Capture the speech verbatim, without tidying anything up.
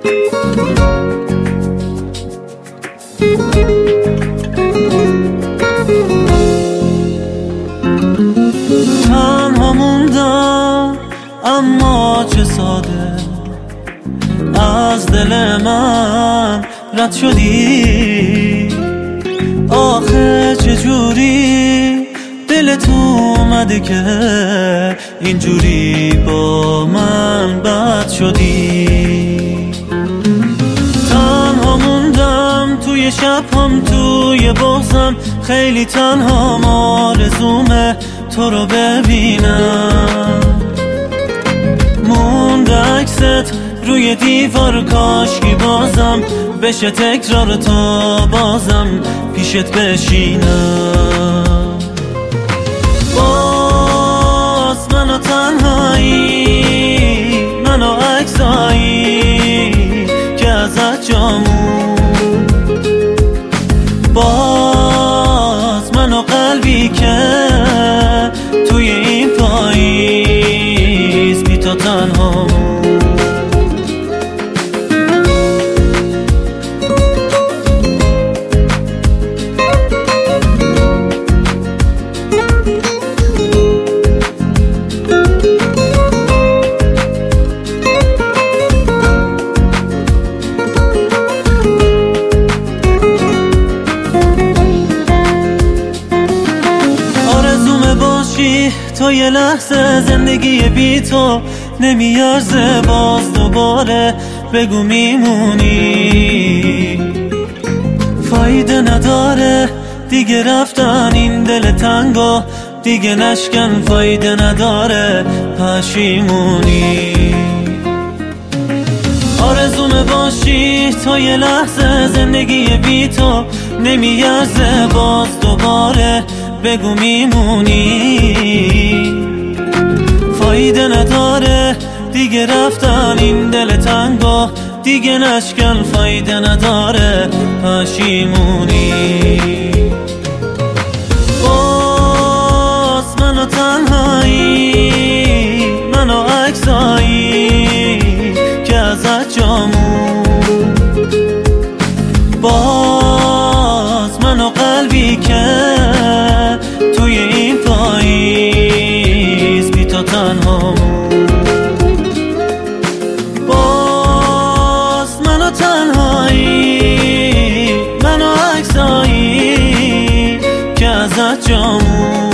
تنها موندم اما چه ساده از دل من رد شدی. آخه چجوری دلت اومده که اینجوری با من بد شدی. تنها موندم توی شب هم توی بغضم، خیلی تنها آرزومه تو رو ببینم. مونده عکست روی دیوار، کاشکی بازم بشه تکرار تا بازم پیشت بشینم. باز منو تنهایی، منو عکسایی که ازت جامون. باز منو قلبی که توی این پاییز بی تو تنها. تو یه لحظه زندگی بی تو نمیارزه، باز دوباره بگو میمونی. فایده نداره دیگه رفتن این دل تنگو، دیگه نشکن فایده نداره پشیمونی. آرزومه باشی تو یه لحظه زندگی بی تو نمیارزه، باز دوباره بگو میمونی. فایده نداره دیگه رفتن این دل تنگو، دیگه نشکن فایده نداره پشیمونی. باز منو تنهایی، منو عکسایی که ازت جامون. باز منو قلبی که توی این پاییز بی تو تنها. باز منو تنهایی، منو عکسایی که ازت جامون.